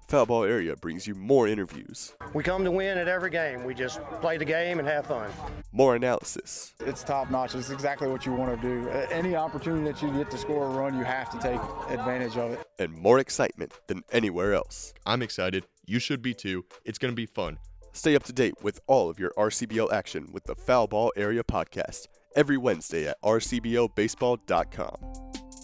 Foul Ball Area brings you more interviews, We come to win at every game. We just play the game and have fun. more analysis, It's top notch. It's exactly what you want to do. Any opportunity that you get to score a run, you have to take advantage of it. and more excitement than anywhere else. I'm excited. You should be too. It's going to be fun. Stay up to date with all of your RCBL action with the Foul Ball Area podcast every Wednesday at rcblbaseball.com.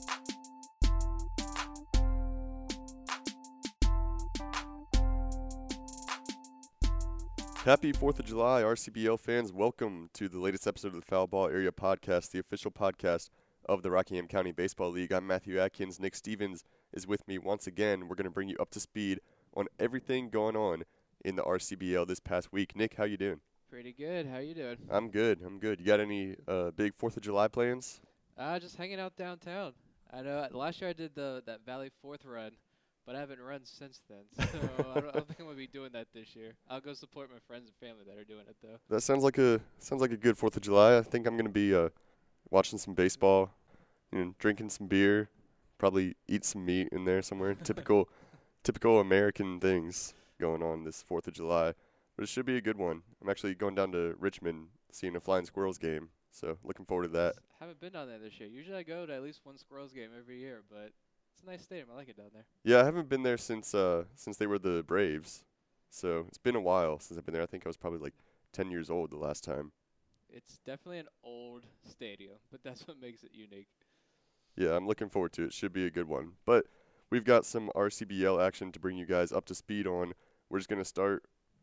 Happy 4th of July, RCBL fans. Welcome to the latest episode of the Foul Ball Area podcast, the official podcast of the Rockingham County Baseball League. I'm Matthew Atkins. Nick Stevens is with me once again. We're going to bring you up to speed on everything going on in the RCBL this past week. Nick, how you doing? Pretty good. How you doing? I'm good. You got any big 4th of July plans? Just hanging out downtown. I know last year I did that Valley 4th run, but I haven't run since then. So I don't think I'm gonna be doing that this year. I'll go support my friends and family that are doing it though. That sounds like a good 4th of July. I think I'm going to be watching some baseball, drinking some beer, probably eat some meat in there somewhere. Typical American things going on this 4th of July. But it should be a good one. I'm actually going down to Richmond, seeing a Flying Squirrels game. So looking forward to that. Haven't been down there this year. Usually I go to at least one Squirrels game every year, but it's a nice stadium. I like it down there. Yeah, I haven't been there since they were the Braves. So it's been a while since I've been there. I think I was probably like 10 years old the last time. It's definitely an old stadium, but that's what makes it unique. Yeah, I'm looking forward to it. Should be a good one. But we've got some RCBL action to bring you guys up to speed on. We're just going to start.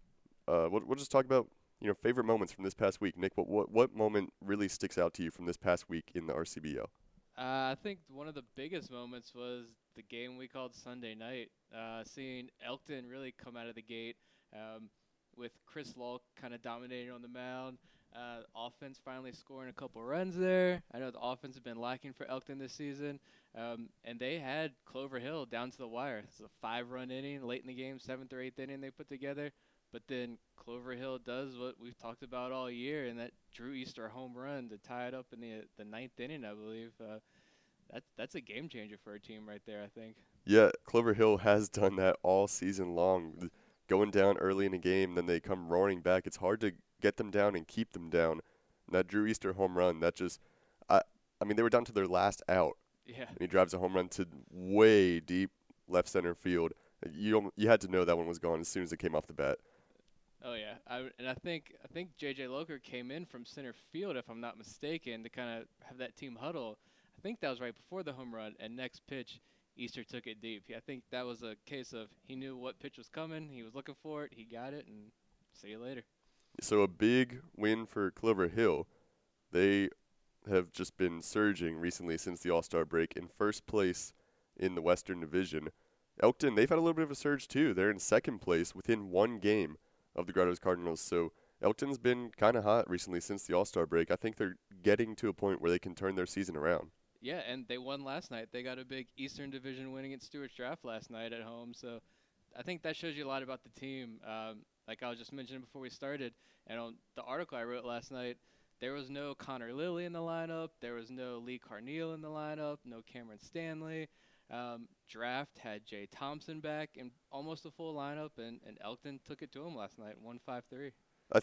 We'll just talk about favorite moments from this past week. Nick, what moment really sticks out to you from this past week in the RCBL? I think one of the biggest moments was the game we called Sunday night. Seeing Elkton really come out of the gate with Chris Lulk kind of dominating on the mound. Offense finally scoring a couple runs there. I know the offense has been lacking for Elkton this season. And they had Clover Hill down to the wire. It's a 5-run inning late in the game, 7th or 8th inning they put together. But then Clover Hill does what we've talked about all year, and that Drew Easter home run to tie it up in the 9th inning, I believe. That's a game changer for a team right there, I think. Yeah, Clover Hill has done that all season long. Going down early in a game, then they come roaring back. It's hard to get them down and keep them down. And that Drew Easter home run, that just I mean, they were down to their last out. Yeah. And he drives a home run to way deep left center field. You had to know that one was gone as soon as it came off the bat. Oh yeah, I think J.J. Loker came in from center field, if I'm not mistaken, to kind of have that team huddle. I think that was right before the home run, and next pitch, Easter took it deep. I think that was a case of he knew what pitch was coming, he was looking for it, he got it, and see you later. So a big win for Clover Hill. They have just been surging recently since the All-Star break in first place in the Western Division. Elkton, they've had a little bit of a surge too. They're in second place within one game of the Grottoes Cardinals. So Elkton's been kind of hot recently since the All-Star break. I think they're getting to a point where they can turn their season around. Yeah, and they won last night. They got a big Eastern Division win against Stewart's Draft last night at home. So I think that shows you a lot about the team. Like I was just mentioning before we started, and on the article I wrote last night, there was no Connor Lilly in the lineup. There was no Lee Carneal in the lineup. No Cameron Stanley. Draft had Jay Thompson back in almost a full lineup, and Elkton took it to him last night, 1-5-3.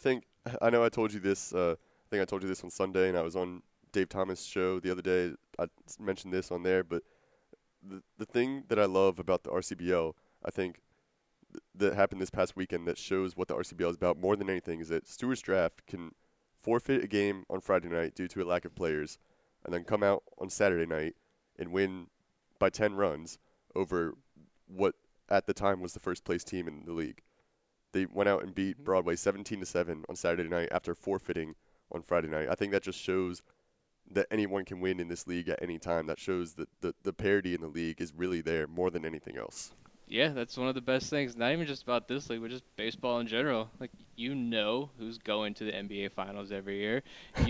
I know I told you this. I think I told you this on Sunday, and I was on Dave Thomas' show the other day. I mentioned this on there, but the thing that I love about the RCBL, I think that happened this past weekend that shows what the RCBL is about more than anything is that Stewart's Draft can forfeit a game on Friday night due to a lack of players, and then come out on Saturday night and win by 10 runs over what at the time was the first place team in the league. They went out and beat Broadway 17-7 on Saturday night after forfeiting on Friday night. I think that just shows that anyone can win in this league at any time. That shows that the parity in the league is really there more than anything else. Yeah, that's one of the best things. Not even just about this league, but just baseball in general. Like, who's going to the NBA Finals every year.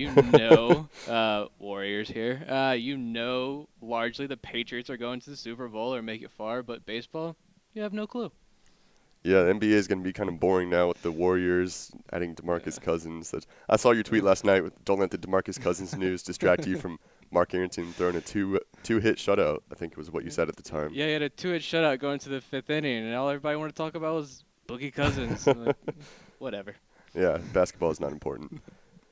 Warriors here. Largely the Patriots are going to the Super Bowl or make it far, but baseball, you have no clue. Yeah, the NBA is going to be kind of boring now with the Warriors adding DeMarcus Cousins. I saw your tweet last night with don't let the DeMarcus Cousins news distract you from Mark Arrington throwing a two-hit shutout, I think was what you said at the time. Yeah, he had a 2-hit shutout going to the 5th inning, and all everybody wanted to talk about was Boogie Cousins. Like, whatever. Yeah, basketball is not important.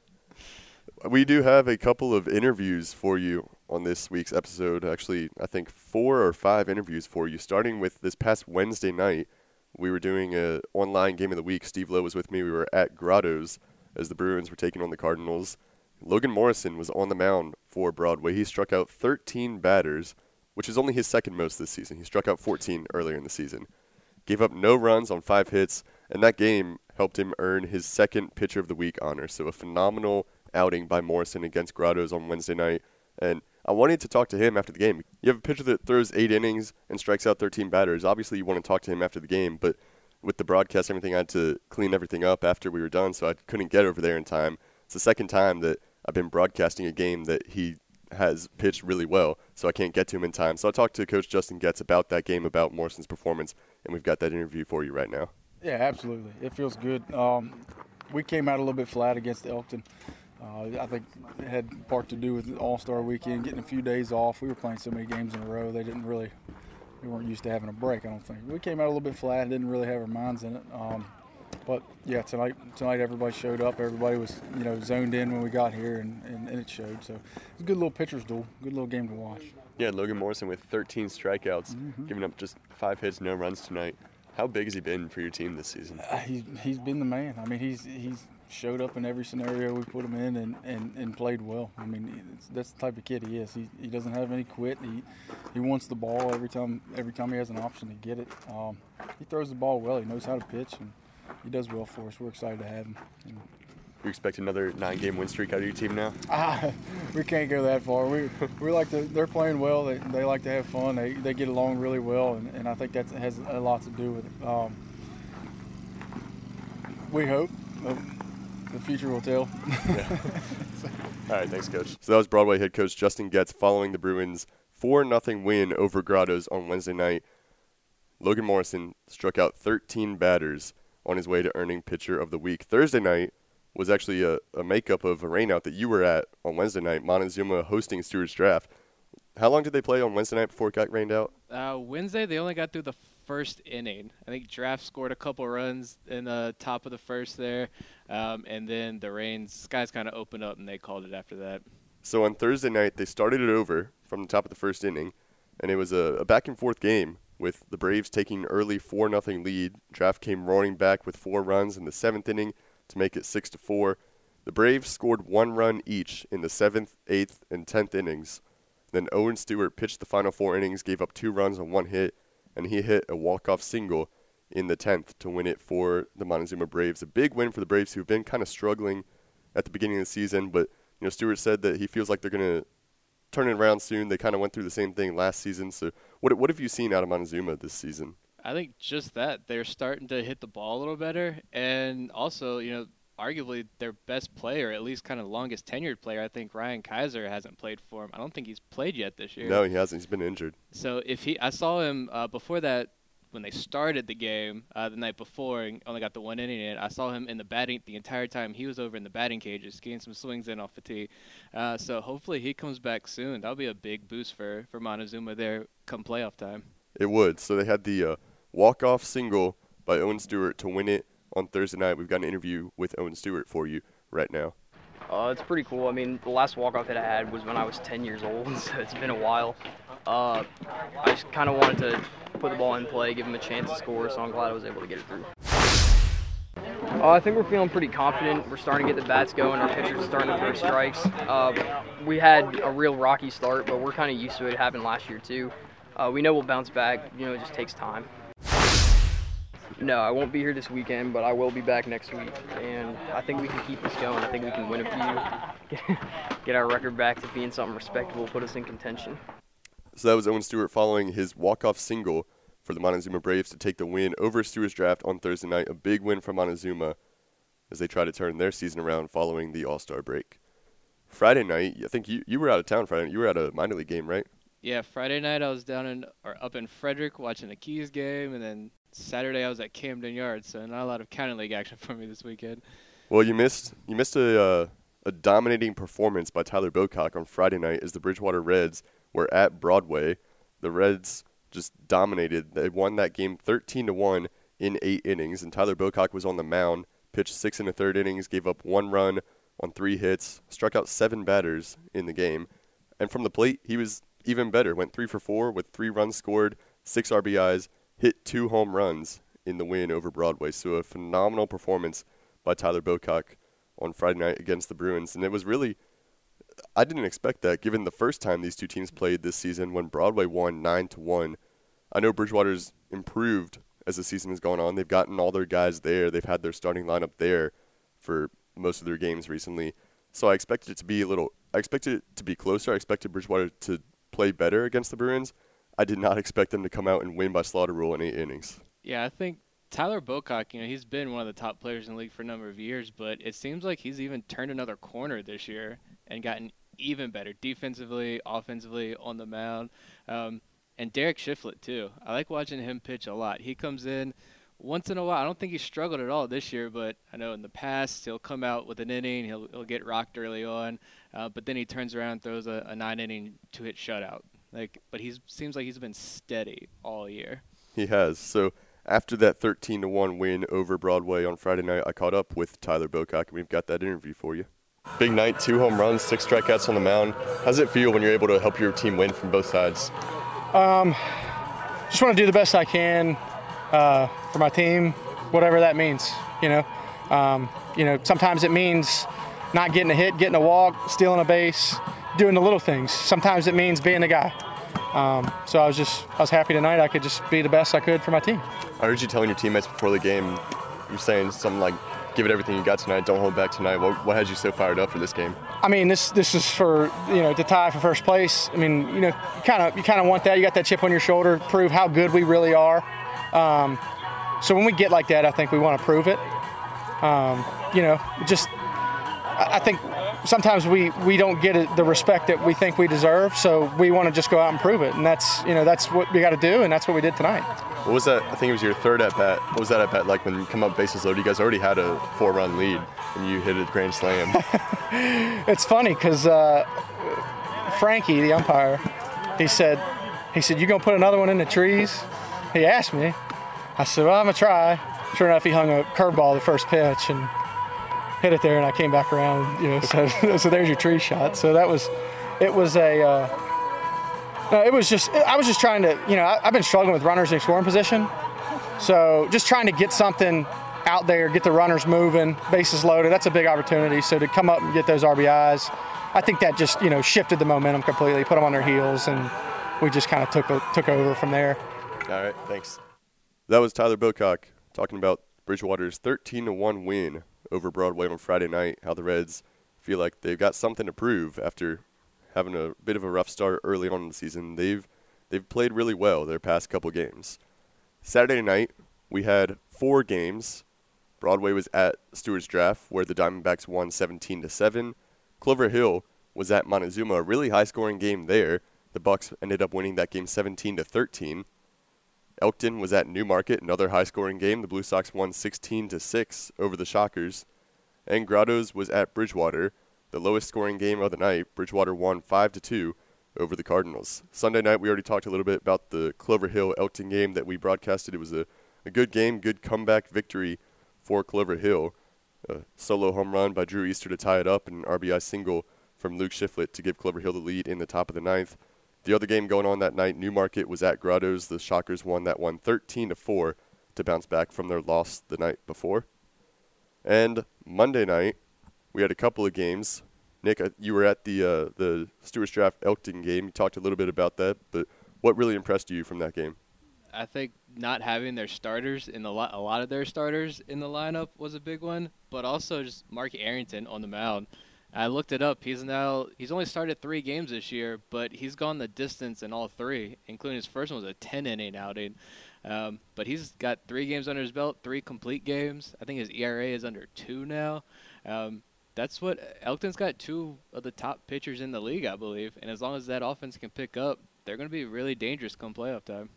We do have a couple of interviews for you on this week's episode. Actually, I think 4 or 5 interviews for you, starting with this past Wednesday night. We were doing an online game of the week. Steve Lowe was with me. We were at Grottoes as the Bruins were taking on the Cardinals. Logan Morrison was on the mound for Broadway. He struck out 13 batters, which is only his second most this season. He struck out 14 earlier in the season. Gave up no runs on 5 hits, and that game helped him earn his second Pitcher of the Week honor. So a phenomenal outing by Morrison against Grottoes on Wednesday night. And I wanted to talk to him after the game. You have a pitcher that throws 8 innings and strikes out 13 batters. Obviously, you want to talk to him after the game, but with the broadcast and everything, I had to clean everything up after we were done, so I couldn't get over there in time. It's the second time that I've been broadcasting a game that he has pitched really well, so I can't get to him in time. So I talked to Coach Justin Getz about that game, about Morrison's performance, and we've got that interview for you right now. Yeah, absolutely. It feels good. We came out a little bit flat against Elkton. I think it had part to do with the All-Star weekend, getting a few days off. We were playing so many games in a row, they weren't used to having a break, I don't think. We came out a little bit flat, didn't really have our minds in it. But yeah, tonight everybody showed up. Everybody was, zoned in when we got here, and it showed. So it's a good little pitcher's duel, good little game to watch. Yeah, Logan Morrison with 13 strikeouts, giving up just 5 hits, no runs tonight. How big has he been for your team this season? He's been the man. I mean, he's showed up in every scenario we put him in and played well. I mean, that's the type of kid he is. He doesn't have any quit. He wants the ball every time he has an option to get it. He throws the ball well. He knows how to pitch, and he does well for us. We're excited to have him. You expect another 9-game win streak out of your team now? We can't go that far. We like to. They're playing well. They like to have fun. They get along really well, and I think that has a lot to do with it. We hope. The future will tell. Yeah. All right, thanks, Coach. So that was Broadway head coach Justin Getz following the Bruins' 4-0 win over Grottoes on Wednesday night. Logan Morrison struck out 13 batters on his way to earning Pitcher of the Week. Thursday night was actually a makeup of a rainout that you were at on Wednesday night, Montezuma hosting Stewart's Draft. How long did they play on Wednesday night before it got rained out? Wednesday, they only got through the first inning. I think Draft scored a couple runs in the top of the first there, and then the skies kind of opened up, and they called it after that. So on Thursday night, they started it over from the top of the first inning, and it was a back-and-forth game with the Braves taking an early 4-0 lead. Draft came roaring back with 4 runs in the 7th inning to make it 6-4. The Braves scored 1 run each in the 7th, 8th, and 10th innings. Then Owen Stewart pitched the final 4 innings, gave up 2 runs on 1 hit, and he hit a walk-off single in the 10th to win it for the Montezuma Braves. A big win for the Braves, who've been kind of struggling at the beginning of the season, but Stewart said that he feels like they're going to turn it around soon. They kind of went through the same thing last season. So what have you seen out of Montezuma this season? I think just that. They're starting to hit the ball a little better, and also, arguably their best player, at least kind of longest tenured player, I think Ryan Kaiser hasn't played for him. I don't think he's played yet this year. No, he hasn't. He's been injured. So I saw him before that when they started the game the night before and only got the 1 inning in. I saw him in the batting the entire time. He was over in the batting cages, getting some swings in off the tee. So hopefully he comes back soon. That'll be a big boost for Montezuma there come playoff time. It would. So they had the walk-off single by Owen Stewart to win it on Thursday night. We've got an interview with Owen Stewart for you right now. It's pretty cool. I mean, the last walk-off hit I had was when I was 10 years old, so it's been a while. I just kind of wanted to put the ball in play, give him a chance to score, so I'm glad I was able to get it through. I think we're feeling pretty confident. We're starting to get the bats going. Our pitchers are starting to throw strikes. We had a real rocky start, but we're kind of used to it. It happened last year, too. We know we'll bounce back. It just takes time. No, I won't be here this weekend, but I will be back next week, and I think we can keep this going. I think we can win a few, get our record back to being something respectable, put us in contention. So that was Owen Stewart following his walk-off single for the Montezuma Braves to take the win over Stewart's Draft on Thursday night. A big win for Montezuma as they try to turn their season around following the All-Star break. Friday night, I think you were out of town Friday night. You were at a minor league game, right? Yeah, Friday night I was up in Frederick watching the Keys game, and then Saturday I was at Camden Yards, so not a lot of county league action for me this weekend. Well, you missed a a dominating performance by Tyler Bocock on Friday night as the Bridgewater Reds were at Broadway. The Reds just dominated. They won that game 13-1 in 8 innings, and Tyler Bocock was on the mound, pitched 6 1/3 innings, gave up 1 run on 3 hits, struck out 7 batters in the game. And from the plate, he was even better. Went 3 for 4 with 3 runs scored, 6 RBIs, hit 2 home runs in the win over Broadway. So a phenomenal performance by Tyler Bocock on Friday night against the Bruins. And it was really, I didn't expect that given the first time these two teams played this season when Broadway won 9-1. I know Bridgewater's improved as the season has gone on. They've gotten all their guys there. They've had their starting lineup there for most of their games recently. So I expected it to be closer. I expected Bridgewater to play better against the Bruins. I did not expect them to come out and win by slaughter rule in 8 innings. Yeah, I think Tyler Bocock, he's been one of the top players in the league for a number of years, but it seems like he's even turned another corner this year and gotten even better defensively, offensively, on the mound. And Derek Shiflett, too. I like watching him pitch a lot. He comes in once in a while. I don't think he struggled at all this year, but I know in the past he'll come out with an inning. He'll get rocked early on, but then he turns around and throws a 9-inning 2-hit shutout. But he seems like he's been steady all year. He has. So after that 13-1 win over Broadway on Friday night, I caught up with Tyler Bocock, and we've got that interview for you. Big night, 2 home runs, 6 strikeouts on the mound. How does it feel when you're able to help your team win from both sides? Just want to do the best I can for my team, whatever that means. Sometimes it means not getting a hit, getting a walk, stealing a base, doing the little things. Sometimes it means being the guy. So I was happy tonight. I could just be the best I could for my team. I heard you telling your teammates before the game, you're saying something like, give it everything you got tonight, don't hold back tonight. What had you so fired up for this game? I mean, this is for, to tie for first place. I mean, you kind of want that. You got that chip on your shoulder, prove how good we really are. So when we get like that, I think we want to prove it. I think sometimes we don't get the respect that we think we deserve, so we want to just go out and prove it, and that's what we got to do, and that's what we did tonight. What was that? I think it was your third at bat. What was that at bat like when you come up bases loaded? You guys already had a 4-run lead, and you hit a grand slam. It's funny because Frankie, the umpire, he said, "You gonna put another one in the trees?" He asked me. I said, "Well, I'm gonna try." Sure enough, he hung a curveball the first pitch and hit it there, and I came back around. So there's your tree shot. So I was just trying to, I've been struggling with runners in scoring position. So just trying to get something out there, get the runners moving, bases loaded. That's a big opportunity. So to come up and get those RBIs, I think that just, shifted the momentum completely, put them on their heels, and we just kind of took over from there. All right, thanks. That was Tyler Bocock talking about Bridgewater's 13-1 win over Broadway on Friday night, how the Reds feel like they've got something to prove after having a bit of a rough start early on in the season. They've played really well their past couple games. Saturday night, we had 4 games. Broadway was at Stewart's Draft, where the Diamondbacks won 17-7. Clover Hill was at Montezuma, a really high-scoring game there. The Bucks ended up winning that game 17-13. Elkton was at Newmarket, another high-scoring game. The Blue Sox won 16-6 over the Shockers. And Grottoes was at Bridgewater, the lowest-scoring game of the night. Bridgewater won 5-2 over the Cardinals. Sunday night, we already talked a little bit about the Clover Hill-Elkton game that we broadcasted. It was a good game, good comeback victory for Clover Hill. A solo home run by Drew Easter to tie it up, and an RBI single from Luke Shiflett to give Clover Hill the lead in the top of the 9th. The other game going on that night, Newmarket was at Grottoes. The Shockers won that one 13-4 to bounce back from their loss the night before. And Monday night, we had a couple of games. Nick, you were at the Stewart's Draft Elkton game. You talked a little bit about that, but what really impressed you from that game? I think not having their starters a lot of their starters in the lineup was a big one, but also just Mark Arrington on the mound. I looked it up. He's only started 3 games this year, but he's gone the distance in all 3, including his first one was a 10-inning outing. But he's got 3 games under his belt, 3 complete games. I think his ERA is under 2 now. That's what Elkton's got 2 of the top pitchers in the league, I believe. And as long as that offense can pick up, they're going to be really dangerous come playoff time.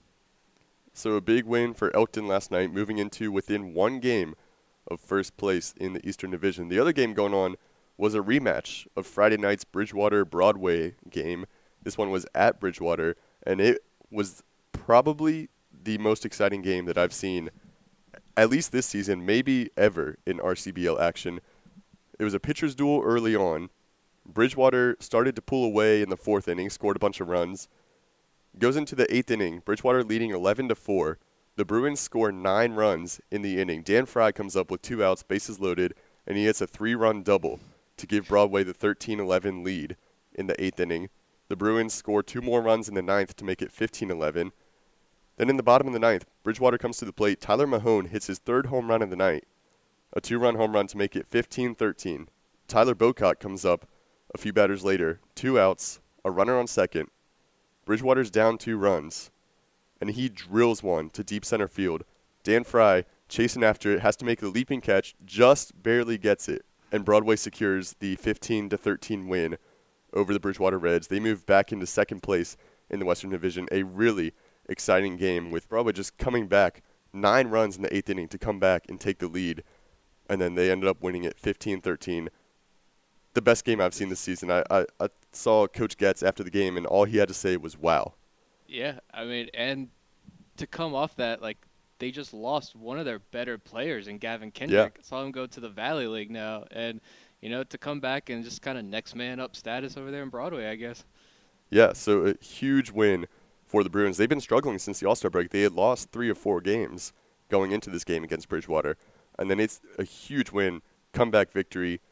So a big win for Elkton last night, moving into within 1 game of first place in the Eastern Division. The other game going on was a rematch of Friday night's Bridgewater-Broadway game. This one was at Bridgewater, and it was probably the most exciting game that I've seen, at least this season, maybe ever, in RCBL action. It was a pitcher's duel early on. Bridgewater started to pull away in the 4th inning, scored a bunch of runs. Goes into the 8th inning, Bridgewater leading 11-4. The Bruins score 9 runs in the inning. Dan Fry comes up with 2 outs, bases loaded, and he hits a 3-run double to give Broadway the 13-11 lead in the 8th inning. The Bruins score 2 more runs in the 9th to make it 15-11. Then in the bottom of the 9th, Bridgewater comes to the plate. Tyler Mahone hits his 3rd home run of the night, a 2-run home run to make it 15-13. Tyler Bocock comes up a few batters later, 2 outs, a runner on second. Bridgewater's down 2 runs, and he drills one to deep center field. Dan Fry, chasing after it, has to make the leaping catch, just barely gets it, and Broadway secures the 15-13 win over the Bridgewater Reds. They move back into 2nd place in the Western Division. A really exciting game with Broadway just coming back 9 runs in the 8th inning to come back and take the lead, and then they ended up winning it 15-13. The best game I've seen this season. I saw Coach Getz after the game, and all he had to say was, wow. Yeah, I mean, and to come off that, like, they just lost one of their better players in Gavin Kendrick. Yeah. Saw him go to the Valley League now. And, you know, to come back and just kind of next man up status over there in Broadway, I guess. Yeah, so a huge win for the Bruins. They've been struggling since the All-Star break. They had lost 3 or 4 games going into this game against Bridgewater. And then it's a huge win, comeback victory.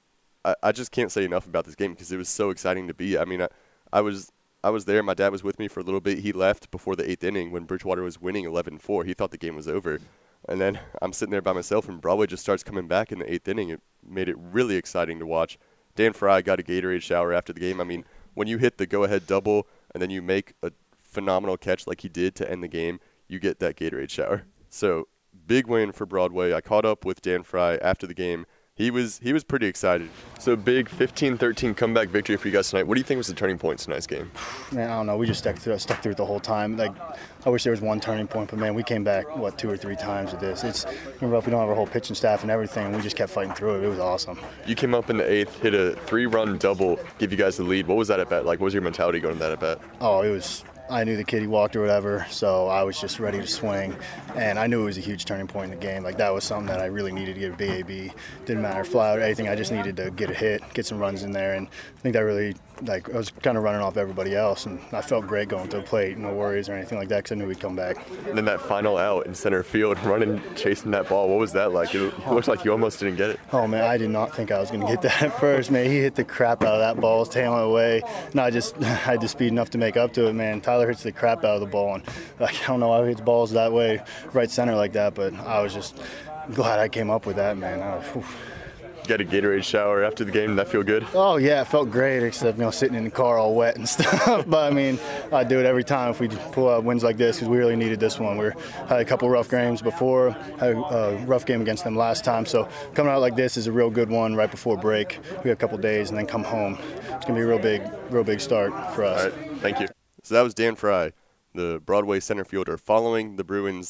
I just can't say enough about this game because it was so exciting to be. I mean, I was there. My dad was with me for a little bit. He left before the 8th inning when Bridgewater was winning 11-4. He thought the game was over. And then I'm sitting there by myself, and Broadway just starts coming back in the 8th inning. It made it really exciting to watch. Dan Fry got a Gatorade shower after the game. I mean, when you hit the go-ahead double and then you make a phenomenal catch like he did to end the game, you get that Gatorade shower. So big win for Broadway. I caught up with Dan Fry after the game. He was pretty excited. So big 15-13 comeback victory for you guys tonight. What do you think was the turning point in tonight's game? Man, I don't know. We just stuck through it the whole time. Like, I wish there was one turning point, but man, we came back 2 or 3 times with this. It's rough. We don't have our whole pitching staff and everything, and we just kept fighting through it. It was awesome. You came up in the 8th, hit a 3-run double, give you guys the lead. What was that at bat like? What was your mentality going to that at bat? Oh, it was. I knew the kid, he walked or whatever, so I was just ready to swing. And I knew it was a huge turning point in the game. Like, that was something that I really needed to get a BAB. Didn't matter, fly out or anything. I just needed to get a hit, get some runs in there. And I think that really, I was kind of running off everybody else. And I felt great going to the plate. No worries or anything like that because I knew we'd come back. And then that final out in center field, running, chasing that ball, what was that like? It looked like you almost didn't get it. Oh, man, I did not think I was going to get that at first, man. He hit the crap out of that ball, was tailing away. And I had the speed enough to make up to it, man. Tyler hits the crap out of the ball, and I don't know how he hits balls that way, right center like that, but I was just glad I came up with that, man. Got a Gatorade shower after the game. Did that feel good? Oh, yeah, it felt great, except, sitting in the car all wet and stuff. But, I mean, I do it every time if we pull out wins like this because we really needed this one. We had a couple rough games before, had a rough game against them last time. So coming out like this is a real good one right before break. We have a couple days and then come home. It's going to be a real big start for us. All right, thank you. So that was Dan Fry, the Broadway center fielder, following the Bruins'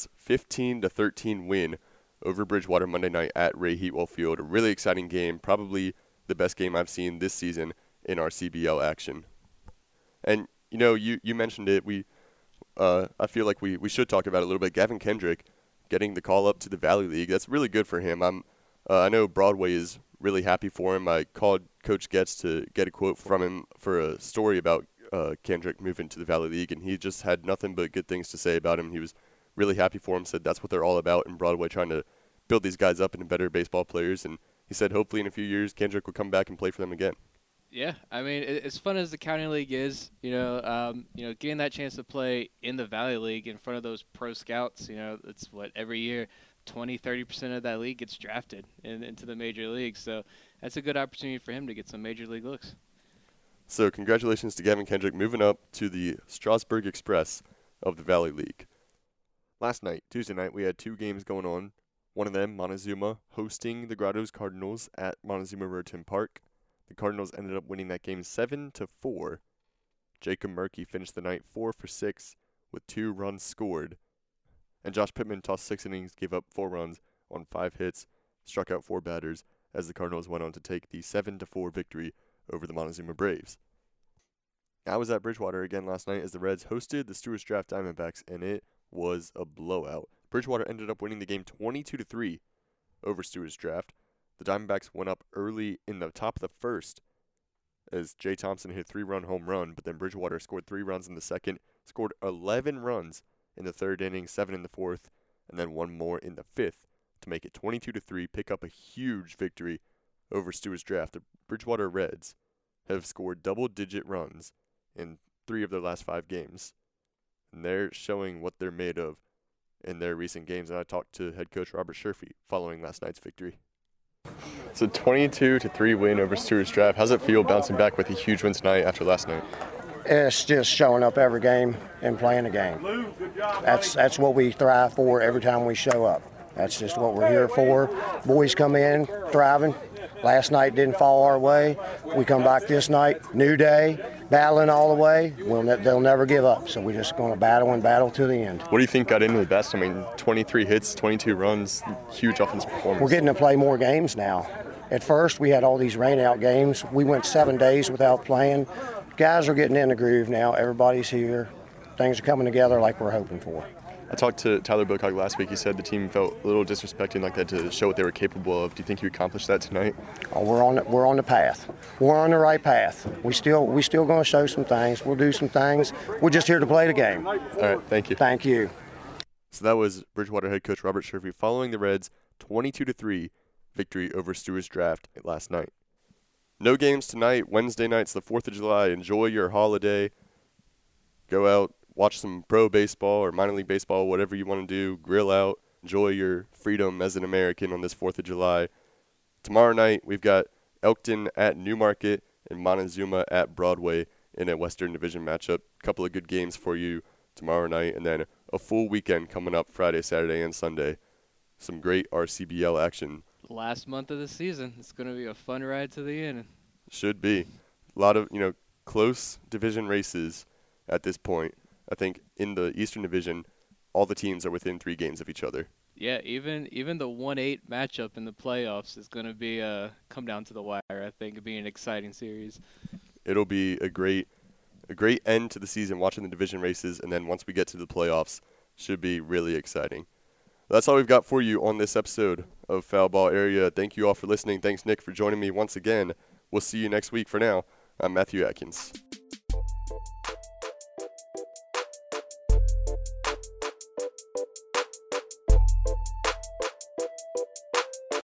15-13 win over Bridgewater Monday night at Ray Heatwell Field. A really exciting game, probably the best game I've seen this season in our CBL action. And, you mentioned it. I feel like we should talk about it a little bit. Gavin Kendrick getting the call up to the Valley League. That's really good for him. I know Broadway is really happy for him. I called Coach Getz to get a quote from him for a story about Kendrick moving to the Valley League, and he just had nothing but good things to say about him. He was really happy for him, said that's what they're all about in Broadway, trying to build these guys up into better baseball players, and he said hopefully in a few years Kendrick will come back and play for them again. Yeah, I mean, as fun as the county league is, getting that chance to play in the Valley League in front of those pro scouts, it's what every year 20-30% of that league gets drafted into the major leagues, so that's a good opportunity for him to get some major league looks. So congratulations to Gavin Kendrick moving up to the Strasburg Express of the Valley League. Last night, Tuesday night, we had 2 games going on. One of them, Montezuma, hosting the Grottoes Cardinals at Montezuma Rotund Park. The Cardinals ended up winning that game 7-4. Jacob Murkey finished the night 4 for 6 with 2 runs scored. And Josh Pittman tossed 6 innings, gave up 4 runs on 5 hits, struck out 4 batters as the Cardinals went on to take the 7-4 victory over the Montezuma Braves. I was at Bridgewater again last night as the Reds hosted the Stewart's Draft Diamondbacks, and it was a blowout. Bridgewater ended up winning the game 22-3 over Stewart's Draft. The Diamondbacks went up early in the top of the first as Jay Thompson hit a 3-run home run, but then Bridgewater scored 3 runs in the second, scored 11 runs in the third inning, 7 in the fourth, and then 1 more in the fifth to make it 22-3, pick up a huge victory over Stewart's Draft. The Bridgewater Reds have scored double-digit runs in 3 of their last 5 games, and they're showing what they're made of in their recent games, and I talked to head coach Robert Sherfy following last night's victory. It's a 22-3 win over Stewart's Draft. How's it feel bouncing back with a huge win tonight after last night? It's just showing up every game and playing the game. That's what we thrive for every time we show up. That's just what we're here for. Boys come in thriving. Last night didn't fall our way. We come back this night, new day, battling all the way. They'll never give up, so we're just going to battle to the end. What do you think got into the best? I mean, 23 hits, 22 runs, huge offensive performance. We're getting to play more games now. At first, we had all these rain-out games. We went 7 days without playing. Guys are getting in the groove now. Everybody's here. Things are coming together like we're hoping for. I talked to Tyler Bilcock last week. He said the team felt a little disrespected like that to show what they were capable of. Do you think you accomplished that tonight? Oh, we're on the path. We're on the right path. We still going to show some things. We'll do some things. We're just here to play the game. All right, thank you. Thank you. So that was Bridgewater head coach Robert Sherfy following the Reds' 22-3 victory over Stewart's Draft last night. No games tonight. Wednesday night's the 4th of July. Enjoy your holiday. Go out, watch some pro baseball or minor league baseball, whatever you want to do. Grill out. Enjoy your freedom as an American on this 4th of July. Tomorrow night, we've got Elkton at Newmarket and Montezuma at Broadway in a Western Division matchup. A couple of good games for you tomorrow night, and then a full weekend coming up Friday, Saturday, and Sunday. Some great RCBL action. Last month of the season. It's going to be a fun ride to the end. Should be. A lot of, close division races at this point. I think in the Eastern Division, all the teams are within 3 games of each other. Yeah, even the 1-8 matchup in the playoffs is going to be come down to the wire. I think it'll be an exciting series. It'll be a great end to the season watching the division races, and then once we get to the playoffs, should be really exciting. That's all we've got for you on this episode of Foul Ball Area. Thank you all for listening. Thanks, Nick, for joining me once again. We'll see you next week. For now, I'm Matthew Atkins.